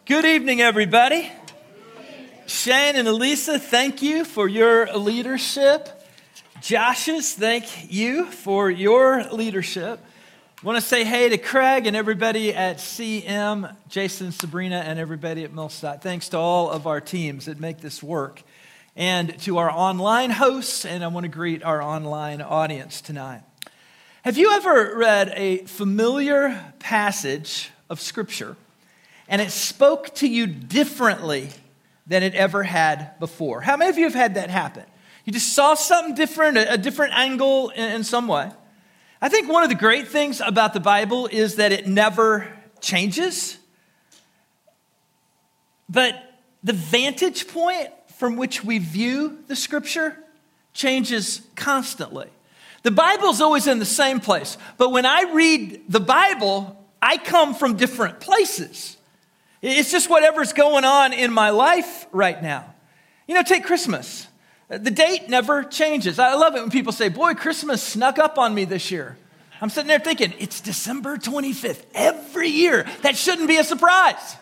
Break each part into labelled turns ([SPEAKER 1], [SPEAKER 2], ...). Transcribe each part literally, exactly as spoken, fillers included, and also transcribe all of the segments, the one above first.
[SPEAKER 1] Good evening, everybody. Shane and Elisa, thank you for your leadership. Josh's, thank you for your leadership. I want to say hey to Craig and everybody at C M, Jason, Sabrina, and everybody at Millstock. Thanks to all of our teams that make this work. And to our online hosts, and I want to greet our online audience tonight. Have you ever read a familiar passage of Scripture and it spoke to you differently than it ever had before? How many of you have had that happen? You just saw something different, a different angle in, in some way. I think one of the great things about the Bible is that it never changes. But the vantage point from which we view the Scripture changes constantly. The Bible's always in the same place, but when I read the Bible, I come from different places. It's just whatever's going on in my life right now. You know, take Christmas. The date never changes. I love it when people say, boy, Christmas snuck up on me this year. I'm sitting there thinking, it's December twenty-fifth every year. That shouldn't be a surprise.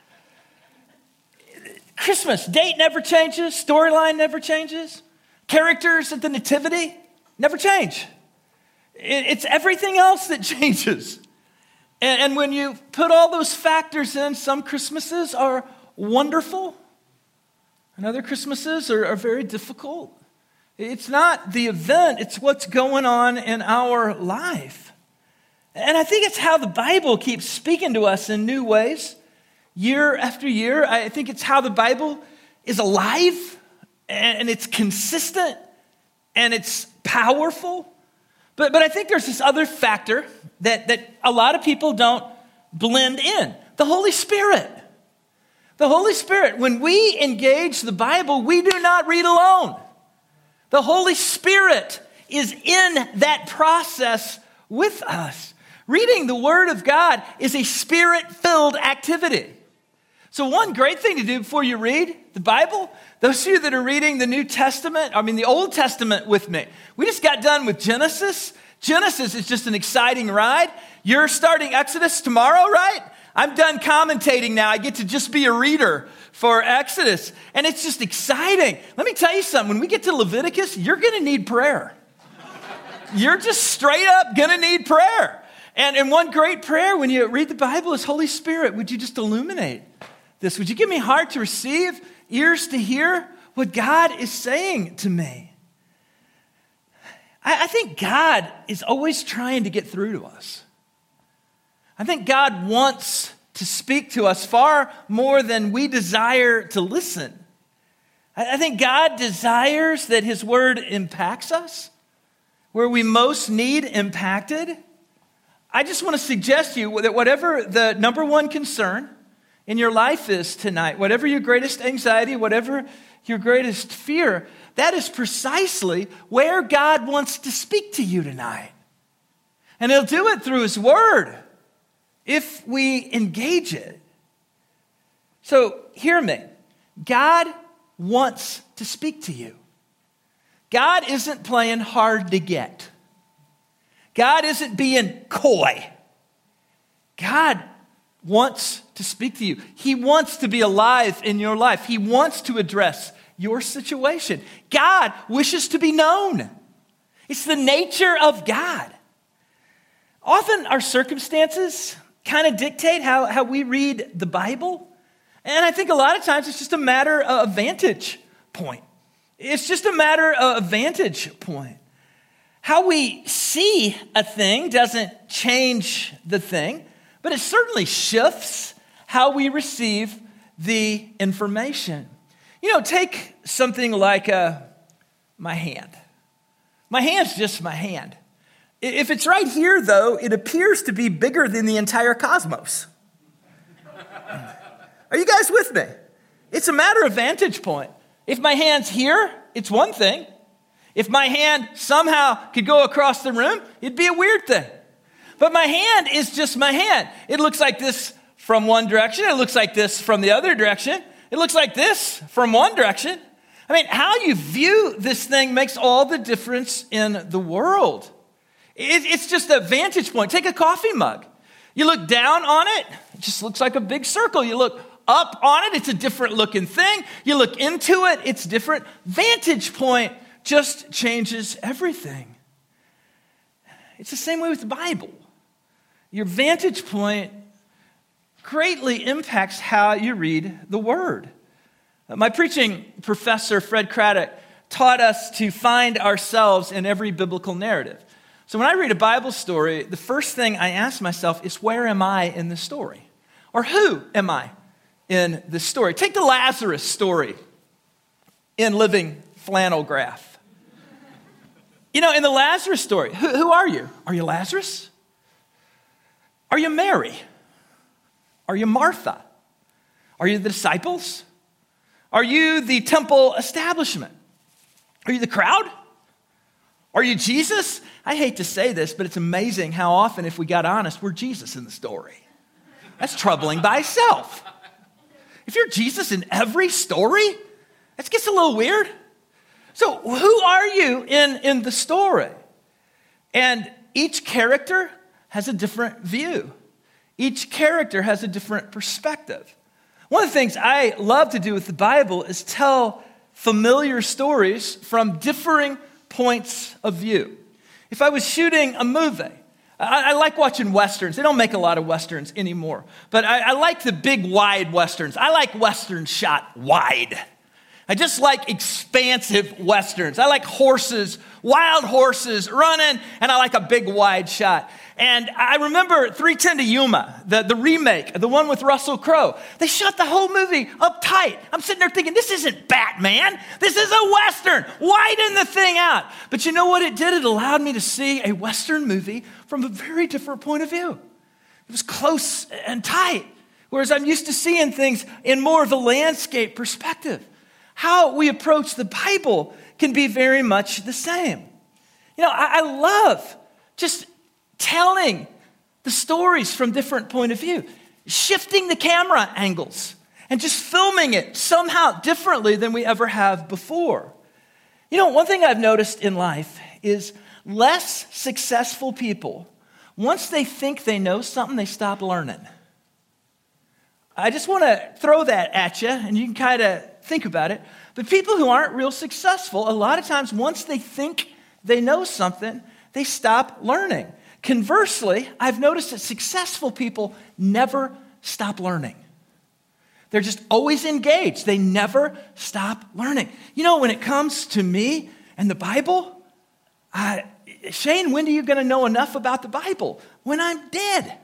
[SPEAKER 1] Christmas, date never changes. Storyline never changes. Characters at the nativity never change. It's everything else that changes. And when you put all those factors in, some Christmases are wonderful, and other Christmases are, are very difficult. It's not the event, it's what's going on in our life. And I think it's how the Bible keeps speaking to us in new ways, year after year. I think it's how the Bible is alive, and it's consistent, and it's powerful. But, but I think there's this other factor that, that a lot of people don't blend in. The Holy Spirit. The Holy Spirit. When we engage the Bible, we do not read alone. The Holy Spirit is in that process with us. Reading the Word of God is a Spirit-filled activity. So one great thing to do before you read the Bible, those of you that are reading the New Testament, I mean the Old Testament with me, we just got done with Genesis. Genesis is just an exciting ride. You're starting Exodus tomorrow, right? I'm done commentating now. I get to just be a reader for Exodus. And it's just exciting. Let me tell you something. When we get to Leviticus, you're going to need prayer. You're just straight up going to need prayer. And, and one great prayer when you read the Bible is, Holy Spirit, would you just illuminate this? Would you give me a heart to receive, ears to hear what God is saying to me? I, I think God is always trying to get through to us. I think God wants to speak to us far more than we desire to listen. I, I think God desires that His Word impacts us where we most need impacted. I just want to suggest to you that whatever the number one concern in your life is tonight, whatever your greatest anxiety, whatever your greatest fear, that is precisely where God wants to speak to you tonight. And He'll do it through His Word if we engage it. So hear me. God wants to speak to you. God isn't playing hard to get. God isn't being coy. God wants to speak to you. He wants to be alive in your life. He wants to address your situation. God wishes to be known. It's the nature of God. Often our circumstances kind of dictate how, how we read the Bible. And I think a lot of times it's just a matter of vantage point. It's just a matter of vantage point. How we see a thing doesn't change the thing, but it certainly shifts how we receive the information. You know, take something like uh, my hand. My hand's just my hand. If it's right here, though, it appears to be bigger than the entire cosmos. Are you guys with me? It's a matter of vantage point. If my hand's here, it's one thing. If my hand somehow could go across the room, it'd be a weird thing. But my hand is just my hand. It looks like this from one direction. It looks like this from the other direction. It looks like this from one direction. I mean, how you view this thing makes all the difference in the world. It's just a vantage point. Take a coffee mug. You look down on it, it just looks like a big circle. You look up on it, it's a different looking thing. You look into it, it's different. Vantage point just changes everything. It's the same way with the Bible. Your vantage point greatly impacts how you read the Word. My preaching professor, Fred Craddock, taught us to find ourselves in every biblical narrative. So when I read a Bible story, the first thing I ask myself is, where am I in the story? Or who am I in the story? Take the Lazarus story in Living Flannel Graph. You know, in the Lazarus story, who, who are you? Are you Lazarus? Are you Mary? Are you Martha? Are you the disciples? Are you the temple establishment? Are you the crowd? Are you Jesus? I hate to say this, but it's amazing how often, if we got honest, we're Jesus in the story. That's troubling by itself. If you're Jesus in every story, that gets a little weird. So who are you in, in the story? And each character has a different view. Each character has a different perspective. One of the things I love to do with the Bible is tell familiar stories from differing points of view. If I was shooting a movie, I, I like watching Westerns. They don't make a lot of Westerns anymore, but I, I like the big, wide Westerns. I like Westerns shot wide. I just like expansive Westerns. I like horses, wild horses running, and I like a big, wide shot. And I remember three ten to Yuma, the, the remake, the one with Russell Crowe. They shot the whole movie up tight. I'm sitting there thinking, this isn't Batman. This is a Western. Widen the thing out. But you know what it did? It allowed me to see a Western movie from a very different point of view. It was close and tight, whereas I'm used to seeing things in more of a landscape perspective. How we approach the Bible can be very much the same. You know, I, I love just telling the stories from different point of view, shifting the camera angles and just filming it somehow differently than we ever have before. You know, one thing I've noticed in life is less successful people, once they think they know something, they stop learning. I just want to throw that at you, and you can kind of think about it. But people who aren't real successful, a lot of times once they think they know something, they stop learning. Conversely, I've noticed that successful people never stop learning. They're just always engaged. They never stop learning. You know, when it comes to me and the Bible, I, Shane, when are you going to know enough about the Bible? When I'm dead.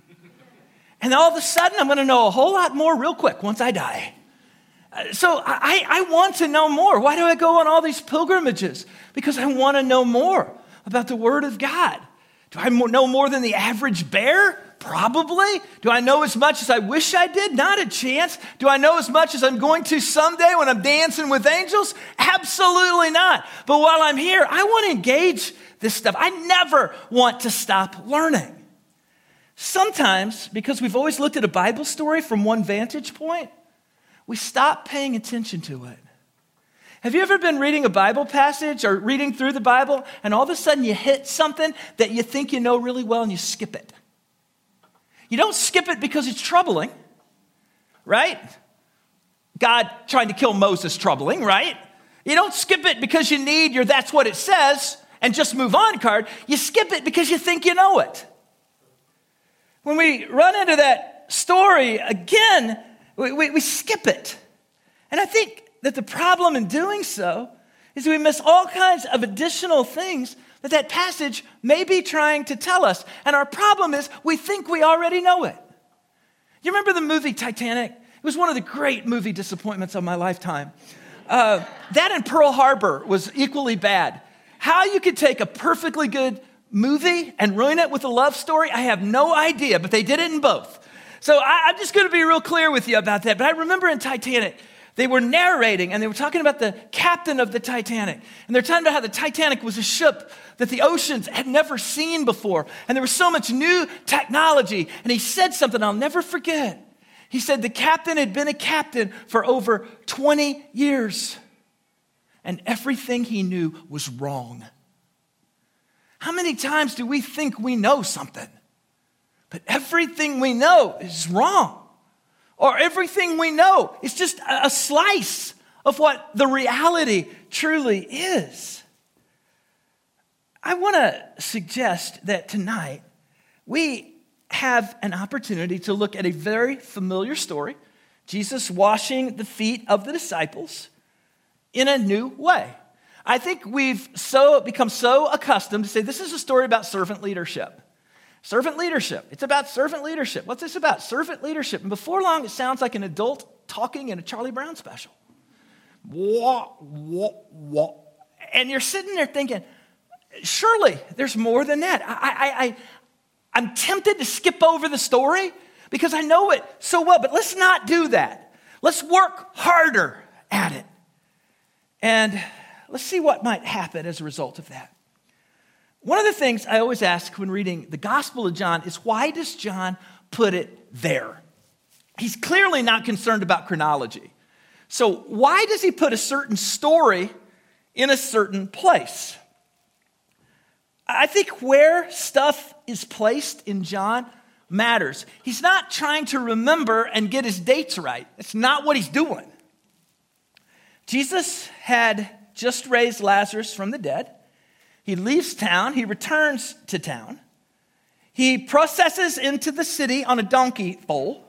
[SPEAKER 1] And all of a sudden, I'm going to know a whole lot more real quick once I die. So I, I want to know more. Why do I go on all these pilgrimages? Because I want to know more about the Word of God. Do I know more than the average bear? Probably. Do I know as much as I wish I did? Not a chance. Do I know as much as I'm going to someday when I'm dancing with angels? Absolutely not. But while I'm here, I want to engage this stuff. I never want to stop learning. Sometimes, because we've always looked at a Bible story from one vantage point, we stop paying attention to it. Have you ever been reading a Bible passage or reading through the Bible, and all of a sudden you hit something that you think you know really well and you skip it? You don't skip it because it's troubling, right? God trying to kill Moses, troubling, right? You don't skip it because you need your that's what it says and just move on card. You skip it because you think you know it. When we run into that story again, we, we, we skip it. And I think that the problem in doing so is we miss all kinds of additional things that that passage may be trying to tell us. And our problem is we think we already know it. You remember the movie Titanic? It was one of the great movie disappointments of my lifetime. Uh, that and Pearl Harbor was equally bad. How you could take a perfectly good movie and ruin it with a love story, I have no idea, but they did it in both. So I, I'm just going to be real clear with you about that. But I remember in Titanic, they were narrating and they were talking about the captain of the Titanic. And they're talking about how the Titanic was a ship that the oceans had never seen before. And there was so much new technology. And he said something I'll never forget. He said the captain had been a captain for over twenty years. And everything he knew was wrong. How many times do we think we know something, but everything we know is wrong? or everything we know is just a slice of what the reality truly is. I want to suggest that tonight we have an opportunity to look at a very familiar story, Jesus washing the feet of the disciples, in a new way. I think we've so become so accustomed to say this is a story about servant leadership. Servant leadership. It's about servant leadership. What's this about? Servant leadership. And before long, it sounds like an adult talking in a Charlie Brown special. Wah, wah, wah. And you're sitting there thinking, surely there's more than that. I, I, I, I'm tempted to skip over the story because I know it so well, but let's not do that. Let's work harder at it. And let's see what might happen as a result of that. One of the things I always ask when reading the Gospel of John is, why does John put it there? He's clearly not concerned about chronology. So why does he put a certain story in a certain place? I think where stuff is placed in John matters. He's not trying to remember and get his dates right. It's not what he's doing. Jesus had just raised Lazarus from the dead. He leaves town. He returns to town. He processes into the city on a donkey foal.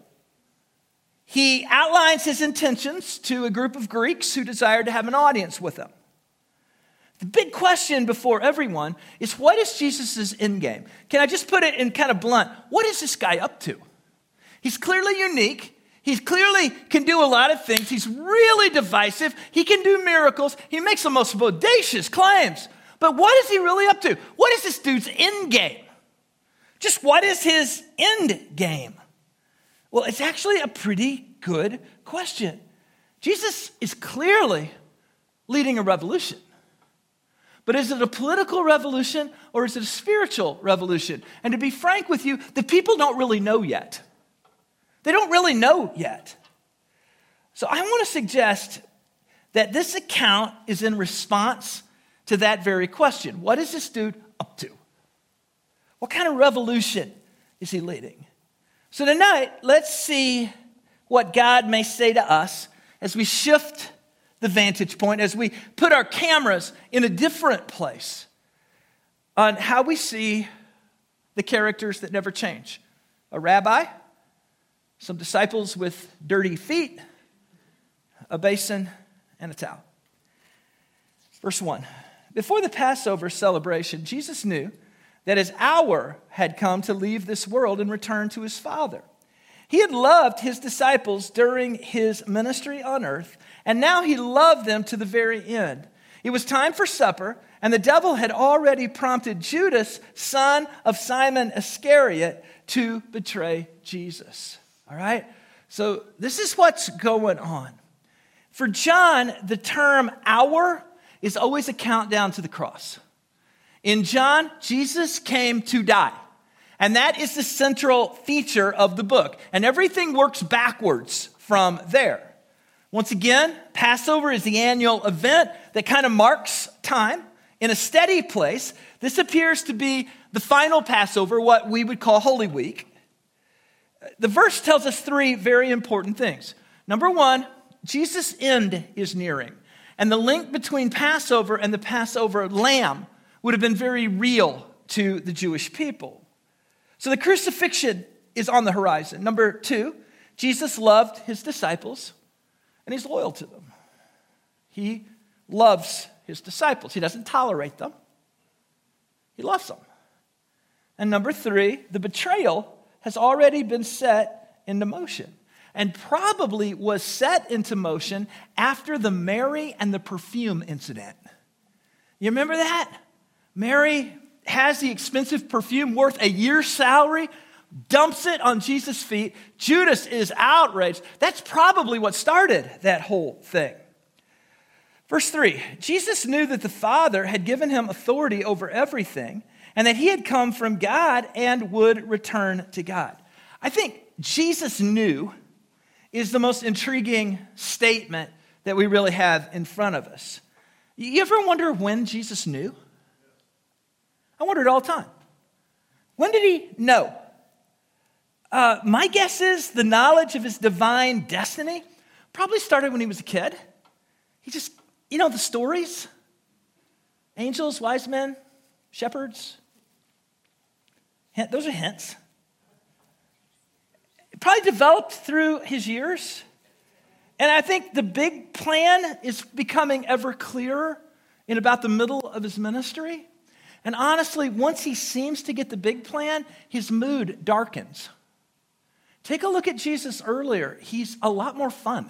[SPEAKER 1] He outlines his intentions to a group of Greeks who desired to have an audience with him. The big question before everyone is, what is Jesus' end game? Can I just put it in kind of blunt? What is this guy up to? He's clearly unique. He clearly can do a lot of things. He's really divisive. He can do miracles. He makes the most bodacious claims. But what is he really up to? What is this dude's end game? Just what is his end game? Well, it's actually a pretty good question. Jesus is clearly leading a revolution. But is it a political revolution or is it a spiritual revolution? And to be frank with you, the people don't really know yet. They don't really know yet. So I want to suggest that this account is in response to that very question. What is this dude up to? What kind of revolution is he leading? So tonight, let's see what God may say to us as we shift the vantage point, as we put our cameras in a different place on how we see the characters that never change. A rabbi, some disciples with dirty feet, a basin, and a towel. Verse one. Before the Passover celebration, Jesus knew that his hour had come to leave this world and return to his Father. He had loved his disciples during his ministry on earth, and now he loved them to the very end. It was time for supper, and the devil had already prompted Judas, son of Simon Iscariot, to betray Jesus. All right? So this is what's going on. For John, the term hour is always a countdown to the cross. In John, Jesus came to die. And that is the central feature of the book. And everything works backwards from there. Once again, Passover is the annual event that kind of marks time in a steady place. This appears to be the final Passover, what we would call Holy Week. The verse tells us three very important things. Number one, Jesus' end is nearing. And the link between Passover and the Passover lamb would have been very real to the Jewish people. So the crucifixion is on the horizon. Number two, Jesus loved his disciples, and he's loyal to them. He loves his disciples. He doesn't tolerate them. He loves them. And number three, the betrayal has already been set into motion, and probably was set into motion after the Mary and the perfume incident. You remember that? Mary has the expensive perfume worth a year's salary, dumps it on Jesus' feet. Judas is outraged. That's probably what started that whole thing. Verse three, Jesus knew that the Father had given him authority over everything, and that he had come from God and would return to God. I think Jesus knew is the most intriguing statement that we really have in front of us. You ever wonder when Jesus knew? I wonder it all the time. When did he know? Uh, my guess is the knowledge of his divine destiny probably started when he was a kid. He just, you know, the stories, angels, wise men, shepherds, hint, those are hints. It probably developed through his years. And I think the big plan is becoming ever clearer in about the middle of his ministry. And honestly, once he seems to get the big plan, his mood darkens. Take a look at Jesus earlier. He's a lot more fun.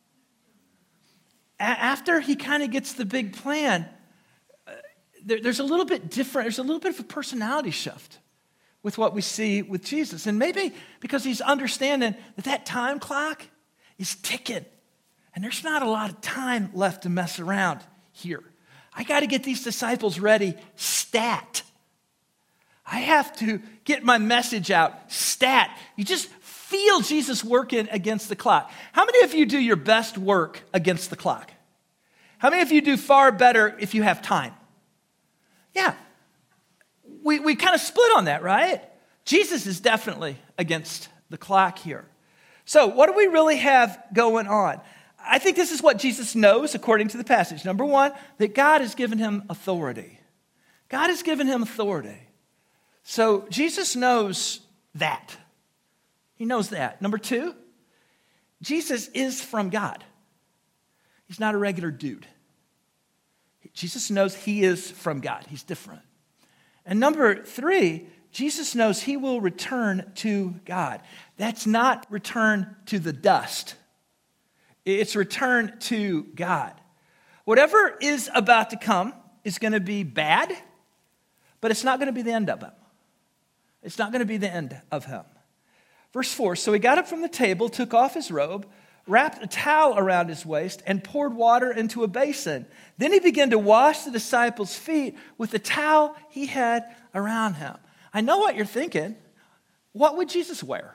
[SPEAKER 1] A- after he kind of gets the big plan, uh, there, there's a little bit different, there's a little bit of a personality shift with what we see with Jesus. And maybe because he's understanding that that time clock is ticking. And there's not a lot of time left to mess around here. I got to get these disciples ready stat. I have to get my message out stat. You just feel Jesus working against the clock. How many of you do your best work against the clock? How many of you do far better if you have time? Yeah. We, we kind of split on that, right? Jesus is definitely against the clock here. So what do we really have going on? I think this is what Jesus knows according to the passage. Number one, that God has given him authority. God has given him authority. So Jesus knows that. He knows that. Number two, Jesus is from God. He's not a regular dude. Jesus knows he is from God. He's different. And number three, Jesus knows he will return to God. That's not return to the dust. It's return to God. Whatever is about to come is going to be bad, but it's not going to be the end of him. It's not going to be the end of him. Verse four, so he got up from the table, took off his robe, wrapped a towel around his waist, and poured water into a basin. Then he began to wash the disciples' feet with the towel he had around him. I know what you're thinking. What would Jesus wear?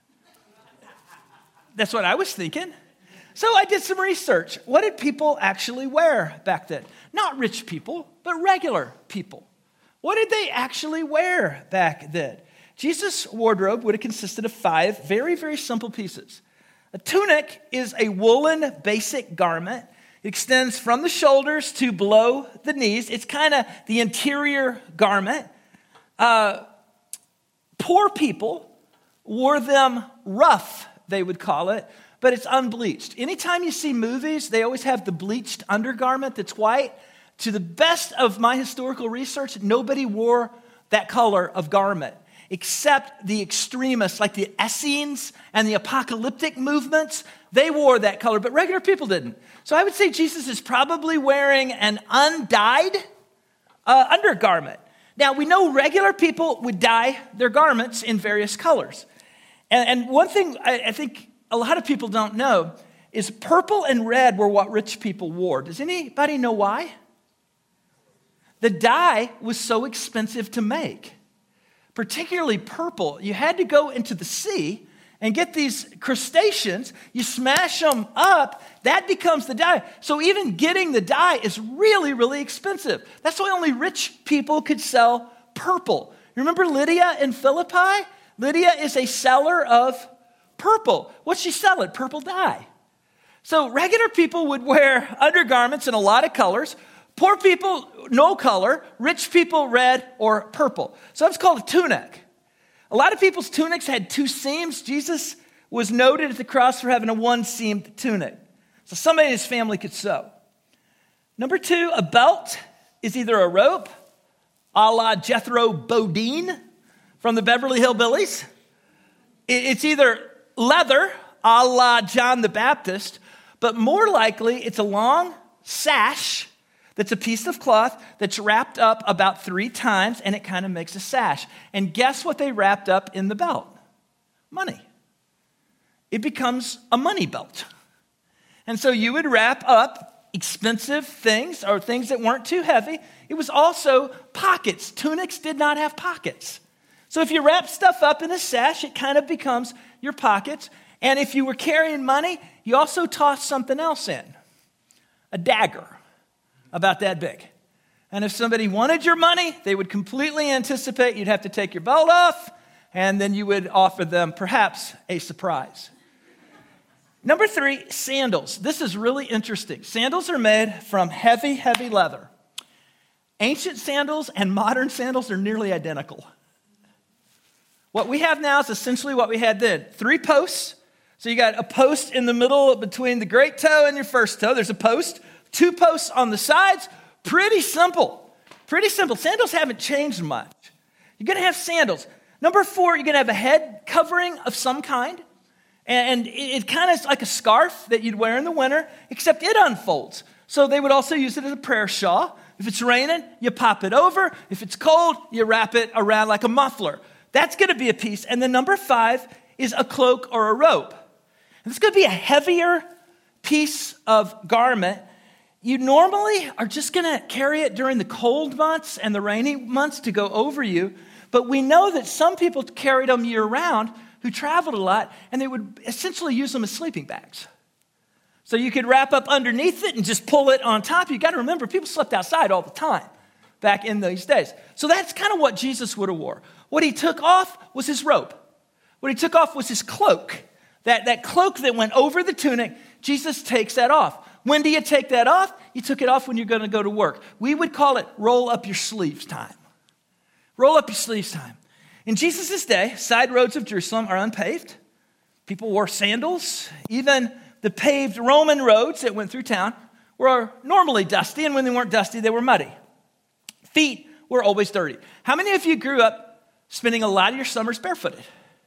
[SPEAKER 1] That's what I was thinking. So I did some research. What did people actually wear back then? Not rich people, but regular people. What did they actually wear back then? Jesus' wardrobe would have consisted of five very, very simple pieces. A tunic is a woolen basic garment. It extends from the shoulders to below the knees. It's kind of the interior garment. Uh, poor people wore them rough, they would call it, but it's unbleached. Anytime you see movies, they always have the bleached undergarment that's white. To the best of my historical research, nobody wore that color of garment except the extremists like the Essenes and the apocalyptic movements. They wore that color, but regular people didn't. So I would say Jesus is probably wearing an undyed uh, undergarment. Now, we know regular people would dye their garments in various colors. And, and one thing I, I think a lot of people don't know is purple and red were what rich people wore. Does anybody know why? The dye was so expensive to make, particularly purple. You had to go into the sea and get these crustaceans. You smash them up, that becomes the dye. So even getting the dye is really, really expensive. That's why only rich people could sell purple. Remember Lydia in Philippi? Lydia is a seller of purple. What's she selling? Purple dye. So regular people would wear undergarments in a lot of colors. Poor people, no color. Rich people, red or purple. So that's called a tunic. A lot of people's tunics had two seams. Jesus was noted at the cross for having a one-seamed tunic. So somebody in his family could sew. Number two, a belt is either a rope, a la Jethro Bodine from the Beverly Hillbillies. It's either leather, a la John the Baptist, but more likely it's a long sash that's a piece of cloth that's wrapped up about three times, and it kind of makes a sash. And guess what they wrapped up in the belt? Money. It becomes a money belt. And so you would wrap up expensive things or things that weren't too heavy. It was also pockets. Tunics did not have pockets. So if you wrap stuff up in a sash, it kind of becomes your pockets. And if you were carrying money, you also tossed something else in. A dagger, about that big. And if somebody wanted your money, they would completely anticipate you'd have to take your belt off, and then you would offer them perhaps a surprise. Number three, sandals. This is really interesting. Sandals are made from heavy, heavy leather. Ancient sandals and modern sandals are nearly identical. What we have now is essentially what we had then. Three posts. So you got a post in the middle between the great toe and your first toe. There's a post. Two posts on the sides. Pretty simple. Pretty simple. Sandals haven't changed much. You're going to have sandals. Number four, you're going to have a head covering of some kind. And it, it kind of is like a scarf that you'd wear in the winter, except it unfolds. So they would also use it as a prayer shawl. If it's raining, you pop it over. If it's cold, you wrap it around like a muffler. That's going to be a piece. And then number five is a cloak or a robe. And it's going to be a heavier piece of garment. You normally are just going to carry it during the cold months and the rainy months to go over you. But we know that some people carried them year-round who traveled a lot, and they would essentially use them as sleeping bags. So you could wrap up underneath it and just pull it on top. You got to remember, people slept outside all the time back in these days. So that's kind of what Jesus would have wore. What he took off was his robe. What he took off was his cloak. That, that cloak that went over the tunic, Jesus takes that off. When do you take that off? You took it off when you're going to go to work. We would call it roll up your sleeves time. Roll up your sleeves time. In Jesus' day, side roads of Jerusalem are unpaved. People wore sandals. Even the paved Roman roads that went through town were normally dusty, and when they weren't dusty, they were muddy. Feet were always dirty. How many of you grew up spending a lot of your summers barefooted?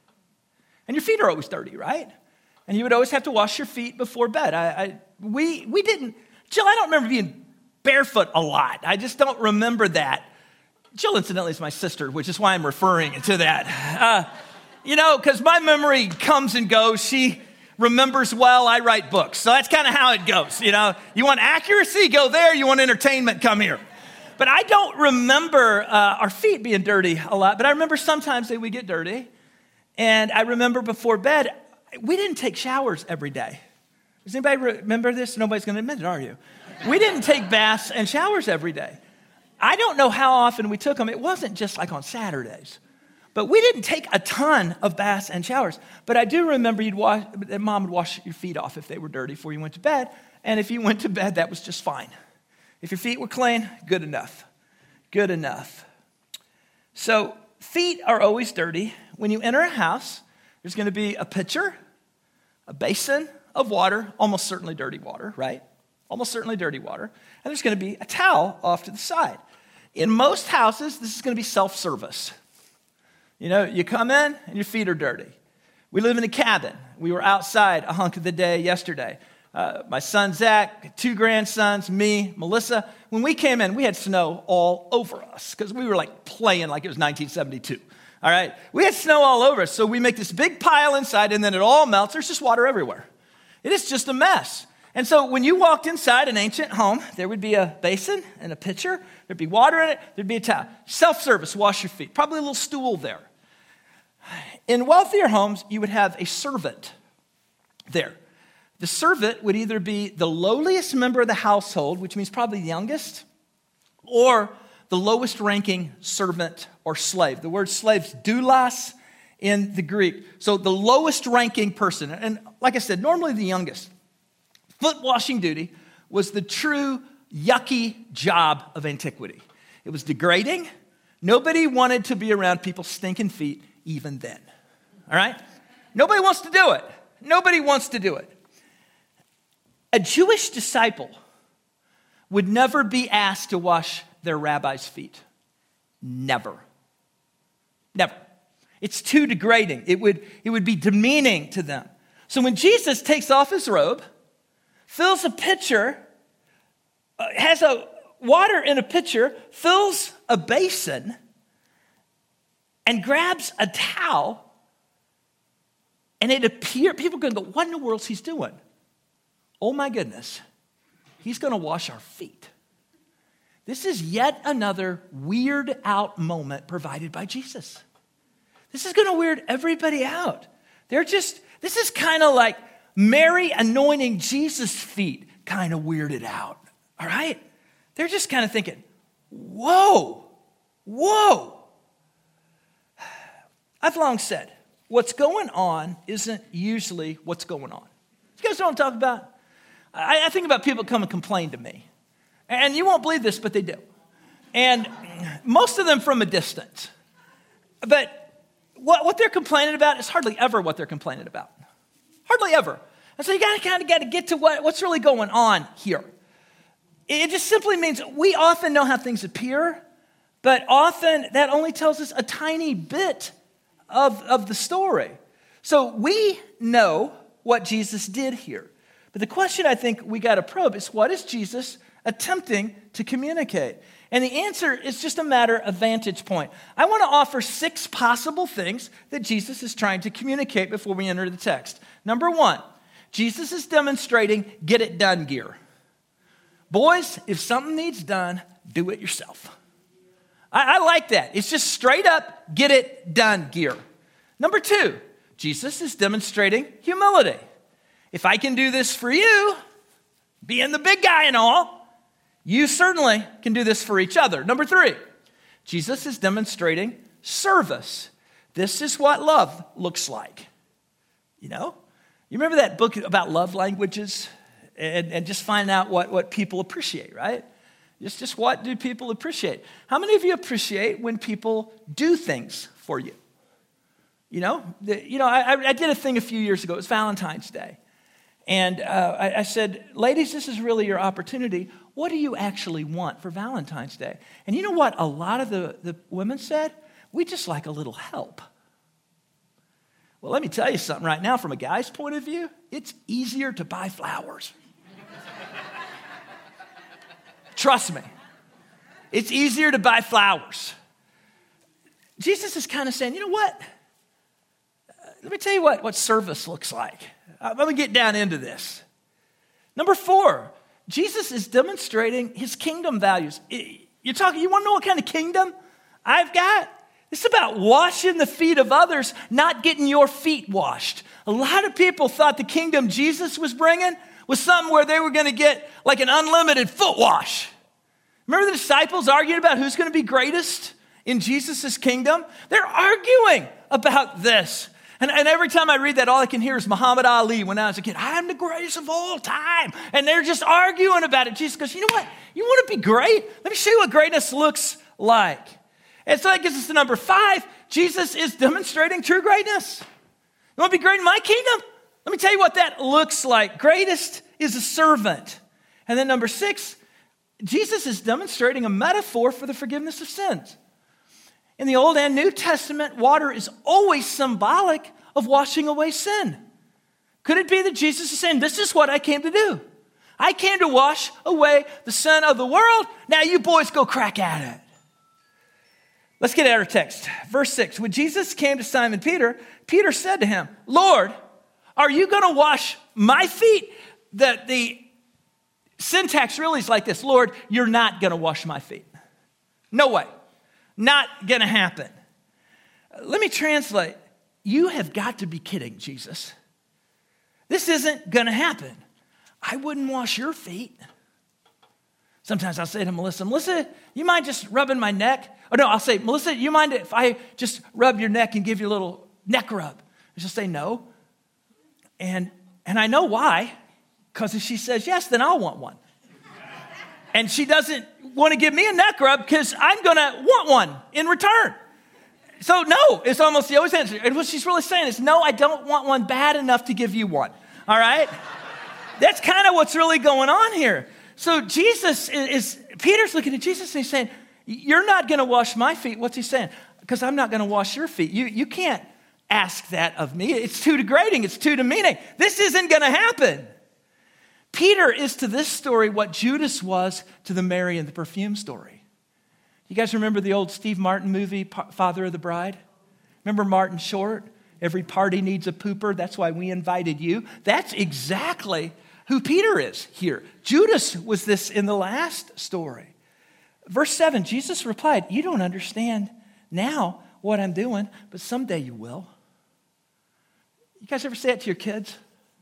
[SPEAKER 1] And your feet are always dirty, right? And you would always have to wash your feet before bed. I, I we we didn't, Jill, I don't remember being barefoot a lot. I just don't remember that. Jill, incidentally, is my sister, which is why I'm referring to that. Uh, you know, because my memory comes and goes. She remembers well. I write books. So that's kind of how it goes. You know, you want accuracy, go there. You want entertainment, come here. But I don't remember uh, our feet being dirty a lot. But I remember sometimes they would get dirty. And I remember before bed, we didn't take showers every day. Does anybody remember this? Nobody's going to admit it, are you? We didn't take baths and showers every day. I don't know how often we took them. It wasn't just like on Saturdays. But we didn't take a ton of baths and showers. But I do remember you'd wash, that Mom would wash your feet off if they were dirty before you went to bed. And if you went to bed, that was just fine. If your feet were clean, good enough. Good enough. So feet are always dirty. When you enter a house, there's going to be a pitcher, a basin of water, almost certainly dirty water, right? Almost certainly dirty water. And there's going to be a towel off to the side. In most houses, this is going to be self-service. You know, you come in and your feet are dirty. We live in a cabin. We were outside a hunk of the day yesterday. Uh, my son, Zach, two grandsons, me, Melissa. When we came in, we had snow all over us because we were like playing like it was nineteen seventy-two. All right? We had snow all over us. So we make this big pile inside and then it all melts. There's just water everywhere. It is just a mess. And so when you walked inside an ancient home, there would be a basin and a pitcher. There'd be water in it. There'd be a towel. Self-service, wash your feet. Probably a little stool there. In wealthier homes, you would have a servant there. The servant would either be the lowliest member of the household, which means probably the youngest, or the lowest ranking servant or slave. The word slave's doulos in the Greek. So the lowest ranking person. And like I said, normally the youngest. Foot washing duty was the true yucky job of antiquity. It was degrading. Nobody wanted to be around people's stinking feet even then. All right? Nobody wants to do it. Nobody wants to do it. A Jewish disciple would never be asked to wash their rabbi's feet. Never. Never. It's too degrading. It would, it would be demeaning to them. So when Jesus takes off his robe, fills a pitcher, uh, has a water in a pitcher, fills a basin, and grabs a towel, and it appears, people are going to go, what in the world is he doing? Oh my goodness, he's going to wash our feet. This is yet another weird out moment provided by Jesus. This is going to weird everybody out. They're just, this is kind of like Mary anointing Jesus' feet kind of weirded out, all right? They're just kind of thinking, whoa, whoa. I've long said, what's going on isn't usually what's going on. You guys know what I'm talking about? I, I think about people that come and complain to me. And you won't believe this, but they do. And most of them from a distance. But what, what they're complaining about is hardly ever what they're complaining about. Hardly ever. And so you gotta kind of got to get to what, what's really going on here. It just simply means we often know how things appear, but often that only tells us a tiny bit of, of the story. So we know what Jesus did here. But the question I think we got to probe is, what is Jesus attempting to communicate? And the answer is just a matter of vantage point. I want to offer six possible things that Jesus is trying to communicate before we enter the text. Number one, Jesus is demonstrating get it done gear. Boys, if something needs done, do it yourself. I, I like that. It's just straight up get it done gear. Number two, Jesus is demonstrating humility. If I can do this for you, being the big guy and all, you certainly can do this for each other. Number three, Jesus is demonstrating service. This is what love looks like. You know, you remember that book about love languages and, and just find out what, what people appreciate, right? Just, just what do people appreciate? How many of you appreciate when people do things for you? You know, the, you know, I, I did a thing a few years ago. It was Valentine's Day. And uh, I, I said, ladies, this is really your opportunity. What do you actually want for Valentine's Day? And you know what a lot of the, the women said? We just like a little help. Well, let me tell you something right now. From a guy's point of view, it's easier to buy flowers. Trust me. It's easier to buy flowers. Jesus is kind of saying, you know what? Let me tell you what, what service looks like. Uh, let me get down into this. Number four, Jesus is demonstrating his kingdom values. You're talking, you want to know what kind of kingdom I've got? It's about washing the feet of others, not getting your feet washed. A lot of people thought the kingdom Jesus was bringing was something where they were going to get like an unlimited foot wash. Remember the disciples arguing about who's going to be greatest in Jesus' kingdom? They're arguing about this. And, and every time I read that, all I can hear is Muhammad Ali when I was a kid. I'm the greatest of all time. And they're just arguing about it. Jesus goes, you know what? You want to be great? Let me show you what greatness looks like. And so that gets us to number five. Jesus is demonstrating true greatness. You want to be great in my kingdom? Let me tell you what that looks like. Greatest is a servant. And then number six, Jesus is demonstrating a metaphor for the forgiveness of sins. In the Old and New Testament, water is always symbolic of washing away sin. Could it be that Jesus is saying, this is what I came to do? I came to wash away the sin of the world. Now you boys go crack at it. Let's get at our text. Verse six, when Jesus came to Simon Peter, Peter said to him, Lord, are you going to wash my feet? The, the syntax really is like this. Lord, you're not going to wash my feet. No way. Not going to happen. Let me translate. You have got to be kidding, Jesus. This isn't going to happen. I wouldn't wash your feet. Sometimes I'll say to Melissa, Melissa, you mind just rubbing my neck? Oh, no, I'll say, Melissa, you mind if I just rub your neck and give you a little neck rub? And she'll say no. And, and I know why. Because if she says yes, then I'll want one. And she doesn't want to give me a neck rub because I'm going to want one in return. So no, it's almost the always answer. And what she's really saying is, no, I don't want one bad enough to give you one. All right? That's kind of what's really going on here. So Jesus is, is, Peter's looking at Jesus and he's saying, you're not going to wash my feet. What's he saying? Because I'm not going to wash your feet. You, you can't ask that of me. It's too degrading. It's too demeaning. This isn't going to happen. Peter is to this story what Judas was to the Mary and the perfume story. You guys remember the old Steve Martin movie, Father of the Bride? Remember Martin Short? Every party needs a pooper. That's why we invited you. That's exactly who Peter is here. Judas was this in the last story. Verse seven, Jesus replied, you don't understand now what I'm doing, but someday you will. You guys ever say it to your kids?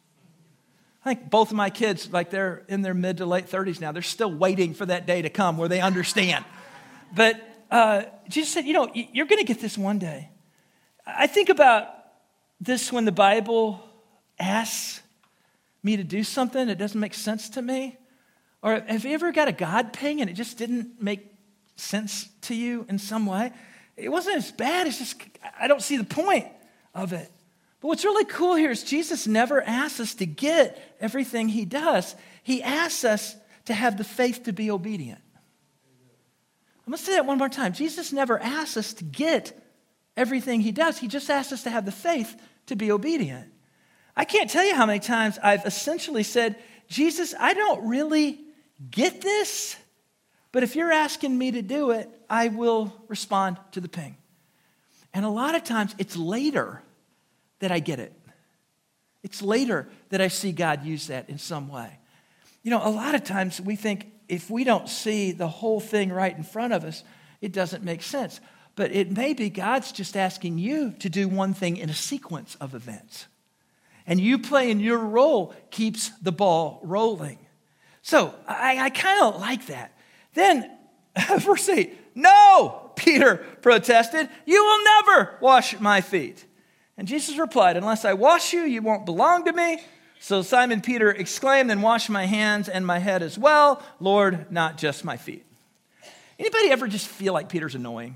[SPEAKER 1] I think both of my kids, like they're in their mid to late thirties now, they're still waiting for that day to come where they understand. But uh, Jesus said, you know, you're going to get this one day. I think about this when the Bible asks me to do something that doesn't make sense to me. Or have you ever got a God ping and it just didn't make sense to you in some way? It wasn't as bad, it's just, I don't see the point of it. But what's really cool here is Jesus never asks us to get everything he does. He asks us to have the faith to be obedient. I'm going to say that one more time. Jesus never asks us to get everything he does. He just asks us to have the faith to be obedient. I can't tell you how many times I've essentially said, Jesus, I don't really get this, but if you're asking me to do it, I will respond to the ping. And a lot of times it's later that I get it. It's later that I see God use that in some way. You know, a lot of times we think if we don't see the whole thing right in front of us, it doesn't make sense. But it may be God's just asking you to do one thing in a sequence of events. And you playing your role keeps the ball rolling. So I, I kind of like that. Then, verse eight, no, Peter protested, you will never wash my feet. And Jesus replied, unless I wash you, you won't belong to me. So Simon Peter exclaimed, then wash my hands and my head as well, Lord, not just my feet. Anybody ever just feel like Peter's annoying?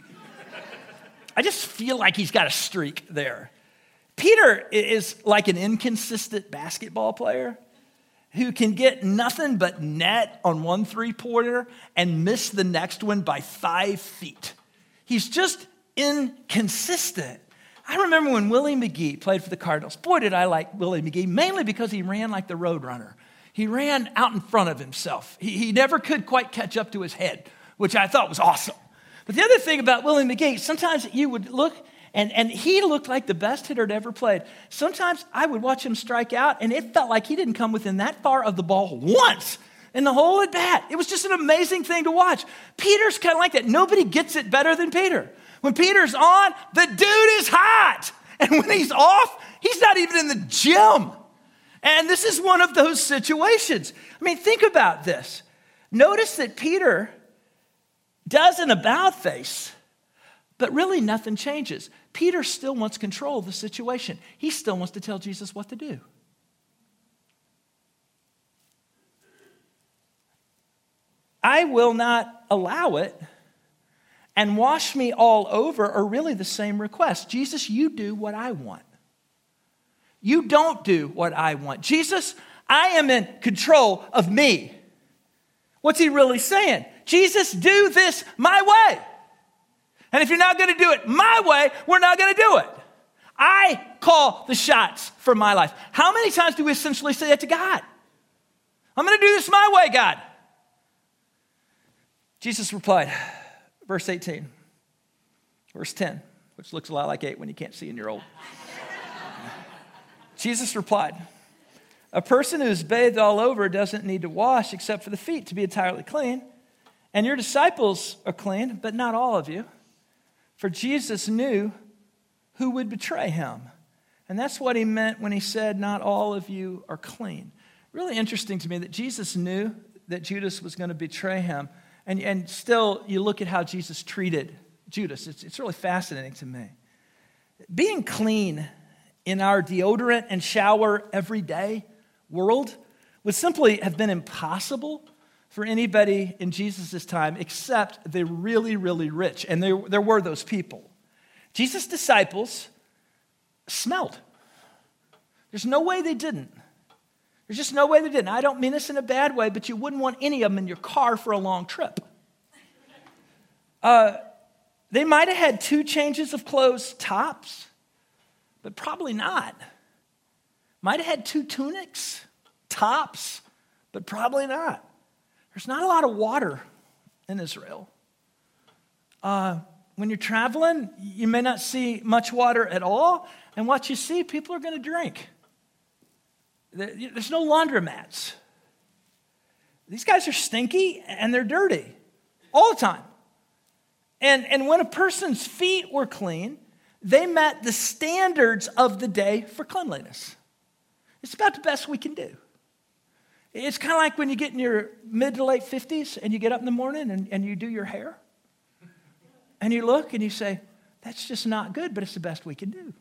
[SPEAKER 1] I just feel like he's got a streak there. Peter is like an inconsistent basketball player who can get nothing but net on one three-pointer and miss the next one by five feet. He's just inconsistent. I remember when Willie McGee played for the Cardinals. Boy, did I like Willie McGee, mainly because he ran like the Roadrunner. He ran out in front of himself. He, he never could quite catch up to his head, which I thought was awesome. But the other thing about Willie McGee, sometimes you would look, and, and he looked like the best hitter that ever played. Sometimes I would watch him strike out, and it felt like he didn't come within that far of the ball once in the whole at bat. It was just an amazing thing to watch. Peter's kind of like that. Nobody gets it better than Peter. When Peter's on, the dude is hot. And when he's off, he's not even in the gym. And this is one of those situations. I mean, think about this. Notice that Peter does an about face, but really nothing changes. Peter still wants control of the situation. He still wants to tell Jesus what to do. I will not allow it, and wash me all over are really the same request. Jesus, you do what I want. You don't do what I want. Jesus, I am in control of me. What's he really saying? Jesus, do this my way. And if you're not going to do it my way, we're not going to do it. I call the shots for my life. How many times do we essentially say that to God? I'm going to do this my way, God. Jesus replied, verse eighteen, verse ten, which looks a lot like eight when you can't see and you're old. Jesus replied, a person who is bathed all over doesn't need to wash except for the feet to be entirely clean. And your disciples are clean, but not all of you. For Jesus knew who would betray him. And that's what he meant when he said, not all of you are clean. Really interesting to me that Jesus knew that Judas was going to betray him. And, and still, you look at how Jesus treated Judas. It's, it's really fascinating to me. Being clean in our deodorant and shower every day world would simply have been impossible for anybody in Jesus' time except the really, really rich. And there, there were those people. Jesus' disciples smelled. There's no way they didn't. There's just no way they didn't. I don't mean this in a bad way, but you wouldn't want any of them in your car for a long trip. Uh, they might have had two changes of clothes tops, but probably not. Might have had two tunics tops, but probably not. There's not a lot of water in Israel. Uh, when you're traveling, you may not see much water at all, and what you see, people are going to drink. There's no laundromats. These guys are stinky and they're dirty all the time. And, and when a person's feet were clean, they met the standards of the day for cleanliness. It's about the best we can do. It's kind of like when you get in your mid to late fifties and you get up in the morning and, and you do your hair. And you look and you say, That's just not good, but it's the best we can do.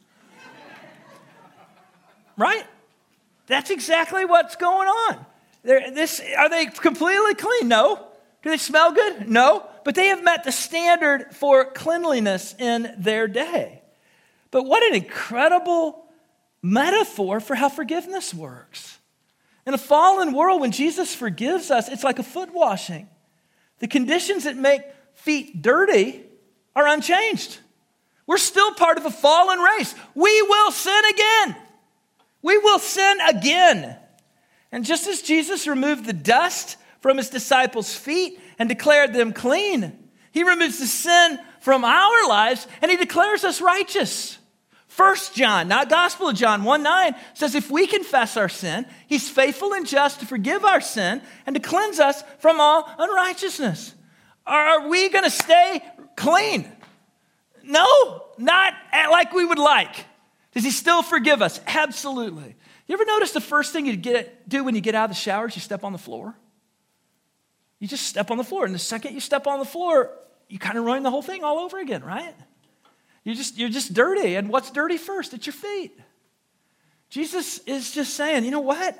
[SPEAKER 1] Right? That's exactly what's going on. They're, this, are they completely clean? No. Do they smell good? No. But they have met the standard for cleanliness in their day. But what an incredible metaphor for how forgiveness works. In a fallen world, when Jesus forgives us, it's like a foot washing. The conditions that make feet dirty are unchanged. We're still part of a fallen race. We will sin again. We will sin again. And just as Jesus removed the dust from his disciples' feet and declared them clean, he removes the sin from our lives and he declares us righteous. First John, not Gospel of John, one nine says, if we confess our sin, he's faithful and just to forgive our sin and to cleanse us from all unrighteousness. Are we going to stay clean? No, not like we would like. Does he still forgive us? Absolutely. You ever notice the first thing you get, do when you get out of the shower is you step on the floor? You just step on the floor. And the second you step on the floor, you kind of ruin the whole thing all over again, right? You're just, you're just dirty. And what's dirty first? It's your feet. Jesus is just saying, you know what?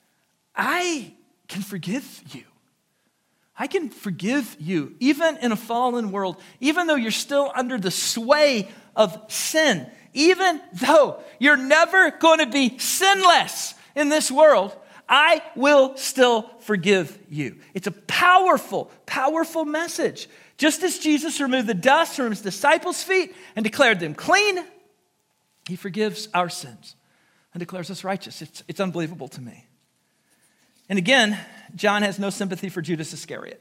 [SPEAKER 1] I can forgive you. I can forgive you, even in a fallen world, even though you're still under the sway of sin, even though you're never going to be sinless in this world, I will still forgive you. It's a powerful, powerful message. Just as Jesus removed the dust from his disciples' feet and declared them clean, he forgives our sins and declares us righteous. It's, it's unbelievable to me. And again, John has no sympathy for Judas Iscariot.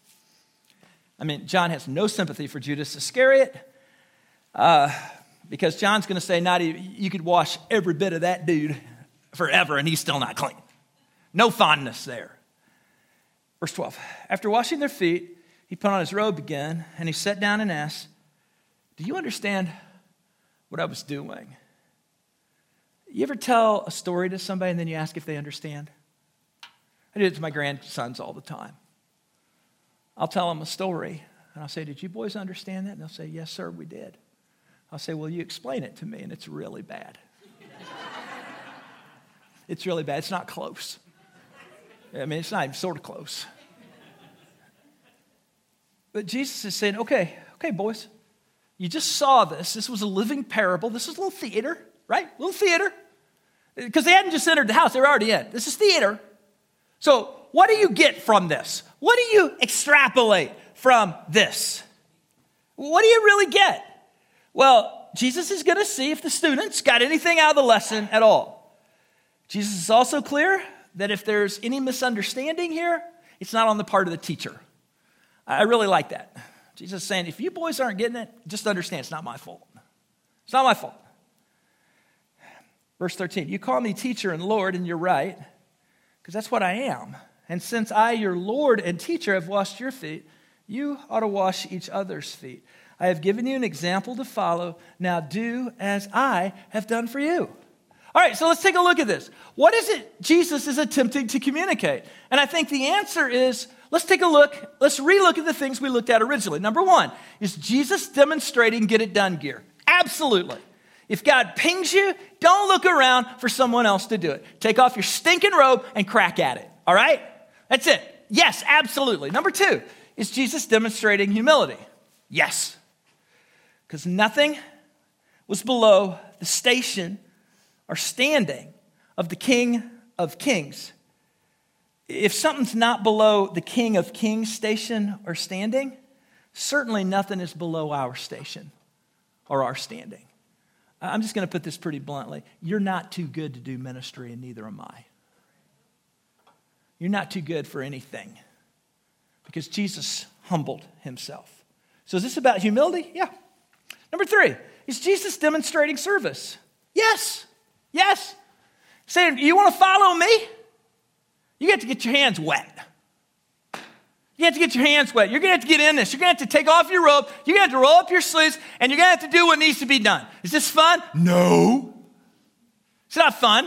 [SPEAKER 1] I mean, John has no sympathy for Judas Iscariot uh, because John's going to say, not even, you could wash every bit of that dude forever and he's still not clean. No fondness there. Verse twelve, after washing their feet, he put on his robe again and he sat down and asked, do you understand what I was doing? You ever tell a story to somebody and then you ask if they understand? I do it to my grandsons all the time. I'll tell them a story, and I'll say, did you boys understand that? And they'll say, yes, sir, we did. I'll say, well, you explain it to me, and it's really bad. It's really bad. It's not close. I mean, it's not even sort of close. But Jesus is saying, okay, okay, boys, you just saw this. This was a living parable. This is a little theater, right? A little theater. Because they hadn't just entered the house. They were already in. This is theater. So what do you get from this? What do you extrapolate from this? What do you really get? Well, Jesus is going to see if the students got anything out of the lesson at all. Jesus is also clear that if there's any misunderstanding here, it's not on the part of the teacher. I really like that. Jesus is saying, if you boys aren't getting it, just understand it's not my fault. It's not my fault. Verse thirteen, you call me teacher and Lord, and you're right, because that's what I am. And since I, your Lord and teacher, have washed your feet, you ought to wash each other's feet. I have given you an example to follow. Now do as I have done for you. All right, so let's take a look at this. What is it Jesus is attempting to communicate? And I think the answer is, let's take a look, let's relook at the things we looked at originally. Number one, is Jesus demonstrating get it done gear? Absolutely. If God pings you, don't look around for someone else to do it. Take off your stinking robe and crack at it, all right? That's it. Yes, absolutely. Number two, is Jesus demonstrating humility? Yes. Because nothing was below the station or standing of the King of Kings. If something's not below the King of Kings station or standing, certainly nothing is below our station or our standing. I'm just going to put this pretty bluntly. You're not too good to do ministry, and neither am I. You're not too good for anything because Jesus humbled himself. So is this about humility? Yeah. Number three, is Jesus demonstrating service? Yes. Yes. Saying, you want to follow me? You have to get your hands wet. You have to get your hands wet. You're going to have to get in this. You're going to have to take off your robe. You're going to have to roll up your sleeves, and you're going to have to do what needs to be done. Is this fun? No. It's not fun.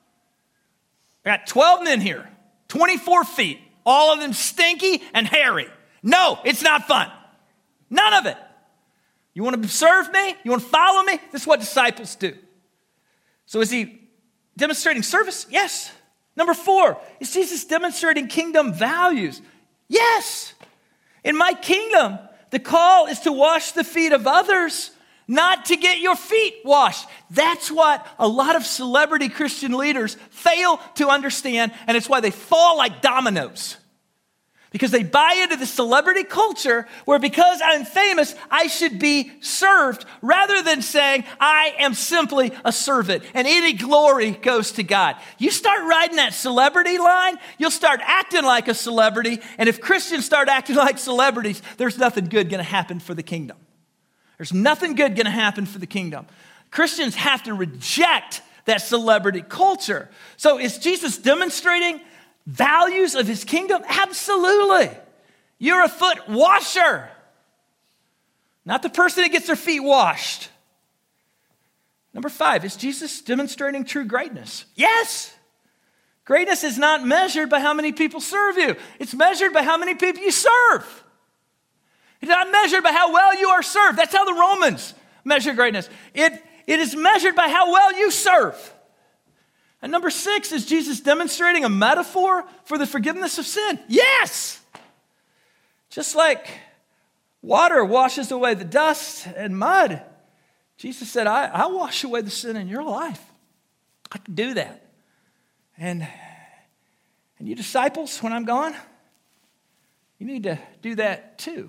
[SPEAKER 1] I got twelve men here, twenty-four feet, all of them stinky and hairy. No, it's not fun. None of it. You want to serve me? You want to follow me? This is what disciples do. So is he demonstrating service? Yes. Number four, is Jesus demonstrating kingdom values? Yes. In my kingdom, the call is to wash the feet of others, not to get your feet washed. That's what a lot of celebrity Christian leaders fail to understand, and it's why they fall like dominoes. Because they buy into the celebrity culture where because I'm famous, I should be served, rather than saying, I am simply a servant and any glory goes to God. You start riding that celebrity line, you'll start acting like a celebrity, and if Christians start acting like celebrities, there's nothing good going to happen for the kingdom. There's nothing good going to happen for the kingdom. Christians have to reject that celebrity culture. So is Jesus demonstrating values of his kingdom? Absolutely. You're a foot washer, not the person that gets their feet washed. Number five, is Jesus demonstrating true greatness? Yes. Greatness is not measured by how many people serve you. It's measured by how many people you serve. It's not measured by how well you are served. That's how the Romans measure greatness. It, it is measured by how well you serve. And number six, is Jesus demonstrating a metaphor for the forgiveness of sin? Yes! Just like water washes away the dust and mud, Jesus said, I, I'll wash away the sin in your life. I can do that. And, and you disciples, when I'm gone, you need to do that too.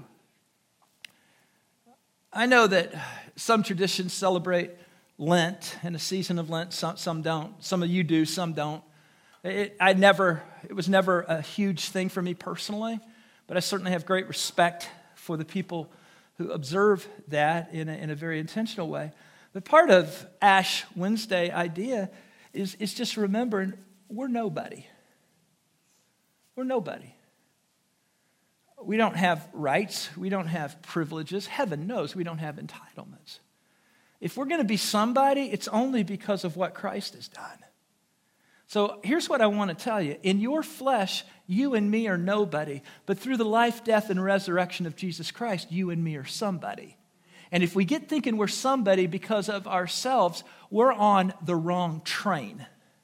[SPEAKER 1] I know that some traditions celebrate Lent and a season of Lent. Some, some don't. Some of you do, some don't. It, I never, it was never a huge thing for me personally, but I certainly have great respect for the people who observe that in a, in a very intentional way. But part of Ash Wednesday idea is, is just remembering we're nobody. We're nobody. We don't have rights. We don't have privileges. Heaven knows we don't have entitlements. If we're going to be somebody, it's only because of what Christ has done. So here's what I want to tell you. In your flesh, you and me are nobody. But through the life, death, and resurrection of Jesus Christ, you and me are somebody. And if we get thinking we're somebody because of ourselves, we're on the wrong train.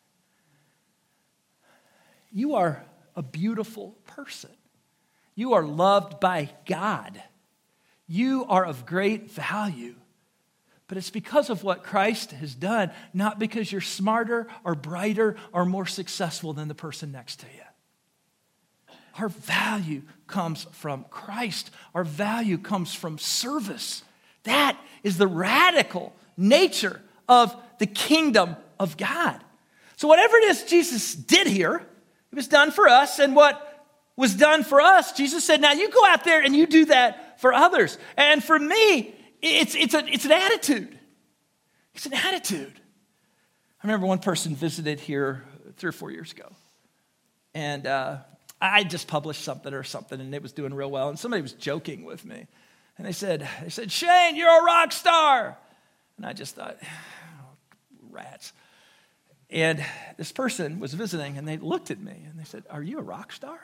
[SPEAKER 1] You are a beautiful person. You are loved by God. You are of great value. But it's because of what Christ has done, not because you're smarter or brighter or more successful than the person next to you. Our value comes from Christ. Our value comes from service. That is the radical nature of the kingdom of God. So whatever it is Jesus did here, it was done for us, and what was done for us, Jesus said, now you go out there and you do that for others. And for me, it's, it's, a, it's an attitude. It's an attitude. I remember one person visited here three or four years ago. And uh, I just published something or something, and it was doing real well. And somebody was joking with me. And they said, they said, Shane, you're a rock star. And I just thought, oh, rats. And this person was visiting, and they looked at me, and they said, are you a rock star?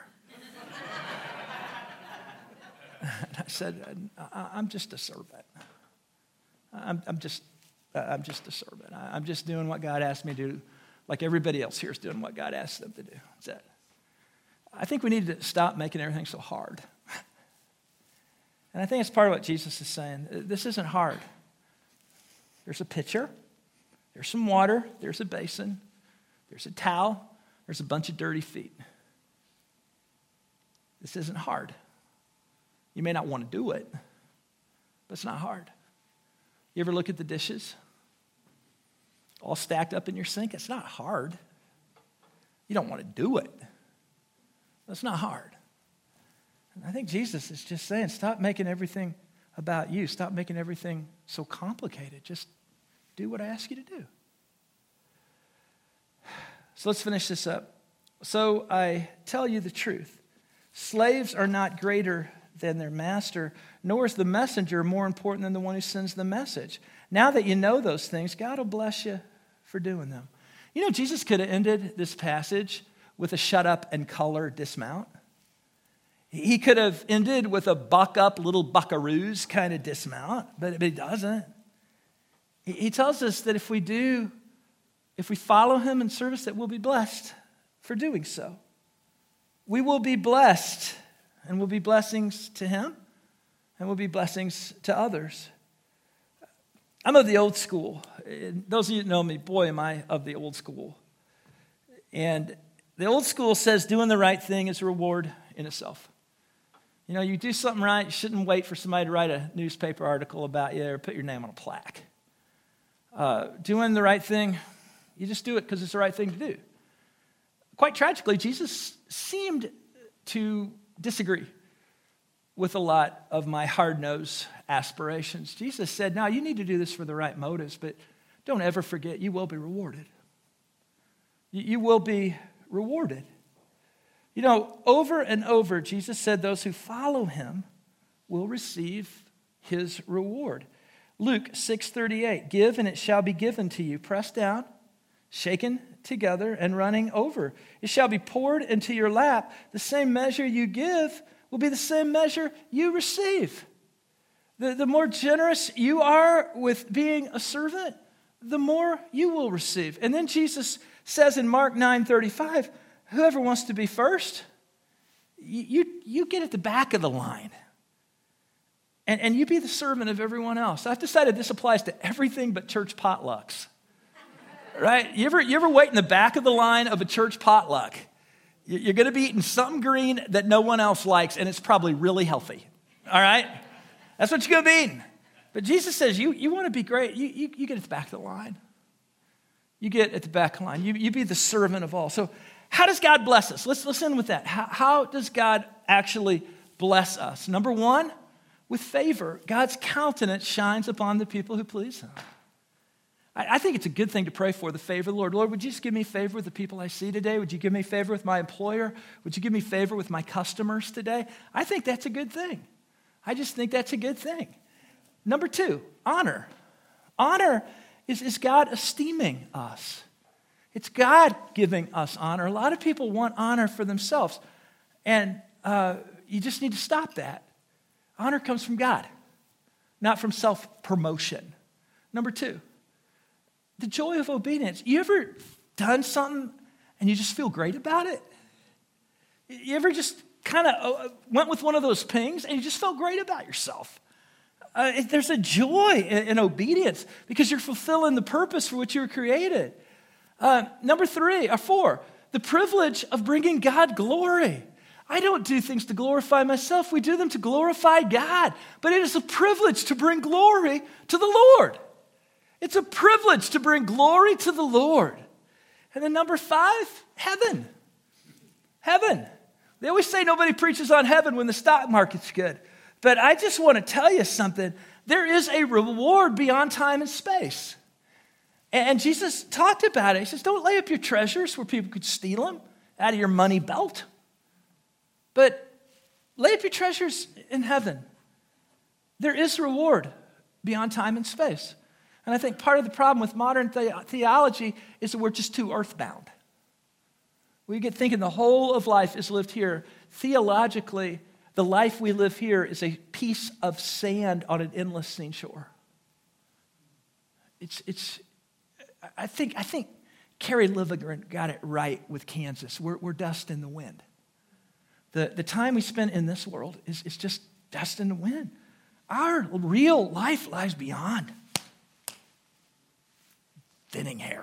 [SPEAKER 1] And I said, I'm just a servant. I'm, I'm just, I'm just a servant. I'm just doing what God asked me to do, like everybody else here is doing what God asked them to do. That's it. I think we need to stop making everything so hard. And I think it's part of what Jesus is saying. This isn't hard. There's a pitcher. There's some water. There's a basin. There's a towel. There's a bunch of dirty feet. This isn't hard. You may not want to do it, but it's not hard. You ever look at the dishes all stacked up in your sink? It's not hard. You don't want to do it. That's not hard. And I think Jesus is just saying, stop making everything about you. Stop making everything so complicated. Just do what I ask you to do. So let's finish this up. So I tell you the truth. Slaves are not greater than their master, nor is the messenger more important than the one who sends the message. Now that you know those things, God will bless you for doing them. You know, Jesus could have ended this passage with a shut up and color dismount. He could have ended with a buck up, little buckaroos kind of dismount, but, but he doesn't. He, he tells us that if we do, if we follow him in service, that we'll be blessed for doing so. We will be blessed, and we'll be blessings to him, and we'll be blessings to others. I'm of the old school. Those of you that know me, boy, am I of the old school. And the old school says doing the right thing is a reward in itself. You know, you do something right, you shouldn't wait for somebody to write a newspaper article about you or put your name on a plaque. Uh, doing the right thing, you just do it because it's the right thing to do. Quite tragically, Jesus seemed to disagree with a lot of my hard-nosed aspirations. Jesus said, no, you need to do this for the right motives, but don't ever forget you will be rewarded. You, you will be rewarded. You know, over and over, Jesus said those who follow him will receive his reward. Luke six thirty-eight, give and it shall be given to you, pressed down, shaken together, and running over. It shall be poured into your lap. The same measure you give will be the same measure you receive. The, the more generous you are with being a servant, the more you will receive. And then Jesus says in Mark nine thirty-five, whoever wants to be first, you, you get at the back of the line. And, and you be the servant of everyone else. I've decided this applies to everything but church potlucks. Right? You ever, you ever wait in the back of the line of a church potluck? You're going to be eating something green that no one else likes, and it's probably really healthy. All right? That's what you're going to be eating. But Jesus says, you, you want to be great, you, you, you get at the back of the line. You get at the back of the line. You, you be the servant of all. So how does God bless us? Let's listen with that. How, how does God actually bless us? Number one, with favor. God's countenance shines upon the people who please him. I, I think it's a good thing to pray for, the favor of the Lord. Lord, would you just give me favor with the people I see today? Would you give me favor with my employer? Would you give me favor with my customers today? I think that's a good thing. I just think that's a good thing. Number two, honor. Honor is, is God esteeming us. It's God giving us honor. A lot of people want honor for themselves, and uh, you just need to stop that. Honor comes from God, not from self-promotion. Number two, the joy of obedience. You ever done something and you just feel great about it? You ever just kind of went with one of those pings and you just felt great about yourself? Uh, there's a joy in, in obedience because you're fulfilling the purpose for which you were created. Uh, number three, or four, the privilege of bringing God glory. I don't do things to glorify myself. We do them to glorify God. But it is a privilege to bring glory to the Lord. It's a privilege to bring glory to the Lord. And then number five, heaven. Heaven. They always say nobody preaches on heaven when the stock market's good. But I just want to tell you something. There is a reward beyond time and space. And Jesus talked about it. He says, don't lay up your treasures where people could steal them out of your money belt. But lay up your treasures in heaven. There is a reward beyond time and space. And I think part of the problem with modern the- theology is that we're just too earthbound. We get thinking the whole of life is lived here. Theologically, the life we live here is a piece of sand on an endless seashore. It's, it's, I think, I think Carrie Livigren got it right with Kansas. We're, we're dust in the wind. The, the time we spend in this world is, is just dust in the wind. Our real life lies beyond thinning hair.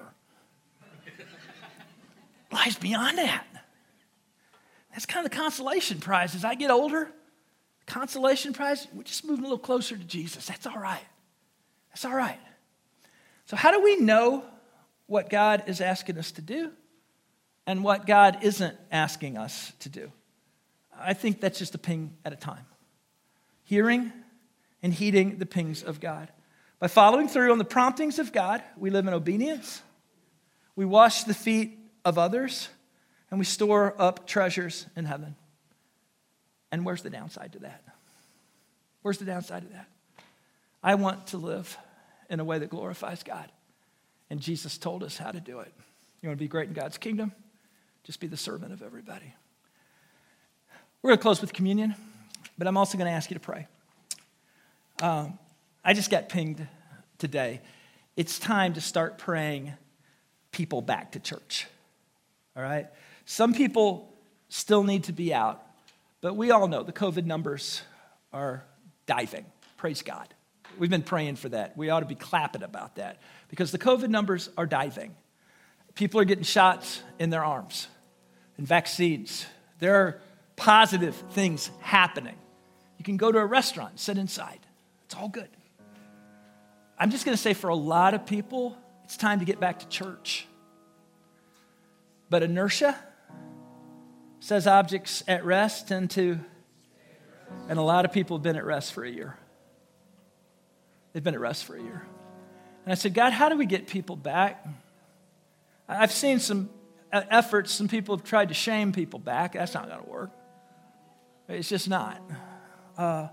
[SPEAKER 1] Lies beyond that. That's kind of the consolation prize. As I get older, consolation prize, we're just moving a little closer to Jesus. That's all right. That's all right. So how do we know what God is asking us to do and what God isn't asking us to do? I think that's just a ping at a time. Hearing and heeding the pings of God. By following through on the promptings of God, we live in obedience, we wash the feet of others, and we store up treasures in heaven. And where's the downside to that? Where's the downside to that? I want to live in a way that glorifies God. And Jesus told us how to do it. You want to be great in God's kingdom? Just be the servant of everybody. We're going to close with communion, but I'm also going to ask you to pray. Um, I just got pinged today. It's time to start praying people back to church, all right? Some people still need to be out, but we all know the COVID numbers are diving. Praise God. We've been praying for that. We ought to be clapping about that because the COVID numbers are diving. People are getting shots in their arms and vaccines. There are positive things happening. You can go to a restaurant and sit inside. It's all good. I'm just going to say for a lot of people, it's time to get back to church. But inertia says objects at rest tend to, and a lot of people have been at rest for a year. They've been at rest for a year. And I said, God, how do we get people back? I've seen some efforts, some people have tried to shame people back. That's not going to work. It's just not. Uh,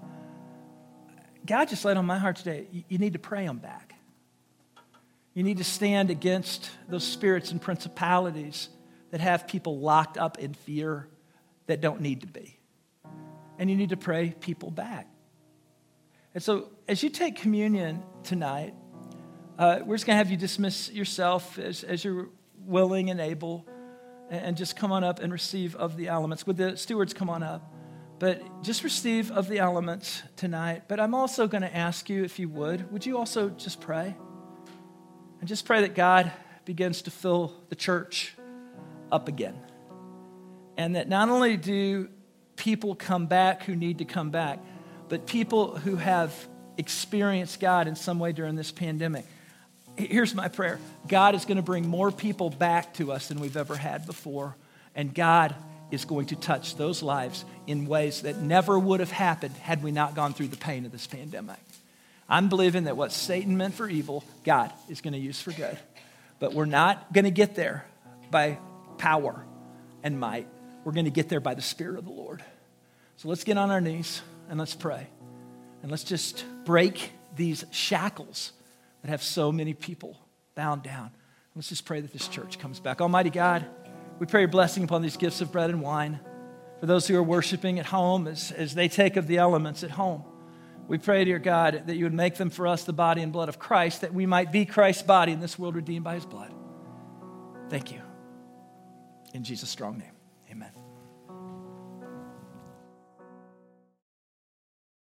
[SPEAKER 1] God just laid on my heart today, you, you need to pray them back. You need to stand against those spirits and principalities that have people locked up in fear that don't need to be. And you need to pray people back. And so as you take communion tonight, uh, we're just going to have you dismiss yourself as, as you're willing and able, and, and just come on up and receive of the elements. Would the stewards come on up? But just receive of the elements tonight. But I'm also going to ask you, if you would, would you also just pray? And just pray that God begins to fill the church up again. And that not only do people come back who need to come back, but people who have experienced God in some way during this pandemic. Here's my prayer. God is going to bring more people back to us than we've ever had before. And God is going to touch those lives in ways that never would have happened had we not gone through the pain of this pandemic. I'm believing that what Satan meant for evil, God is going to use for good. But we're not going to get there by power and might. We're going to get there by the Spirit of the Lord. So let's get on our knees and let's pray. And let's just break these shackles that have so many people bound down. Let's just pray that this church comes back. Almighty God, we pray your blessing upon these gifts of bread and wine. For those who are worshiping at home, as, as they take of the elements at home, we pray, dear God, that you would make them for us the body and blood of Christ, that we might be Christ's body in this world redeemed by his blood. Thank you. In Jesus' strong name, amen.